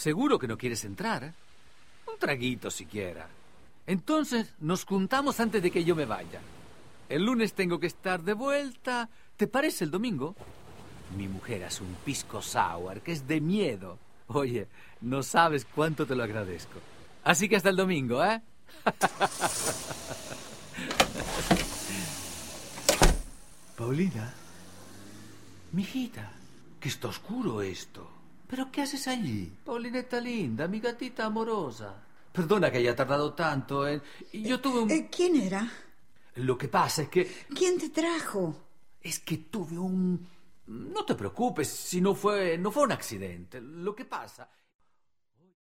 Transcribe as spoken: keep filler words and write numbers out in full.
¿Seguro que no quieres entrar? ¿Eh? Un traguito siquiera. Entonces nos juntamos antes de que yo me vaya. El lunes tengo que estar de vuelta. ¿Te parece el domingo? Mi mujer hace un pisco sour que es de miedo. Oye, no sabes cuánto te lo agradezco. Así que hasta el domingo, ¿eh? Paulina, mijita, que está oscuro esto. ¿Pero qué haces allí? Paulineta linda, mi gatita amorosa. Perdona que haya tardado tanto, ¿eh? Yo tuve un... Eh, ¿Quién era? Lo que pasa es que... ¿Quién te trajo? Es que tuve un... No te preocupes, si no fue, no fue un accidente. Lo que pasa...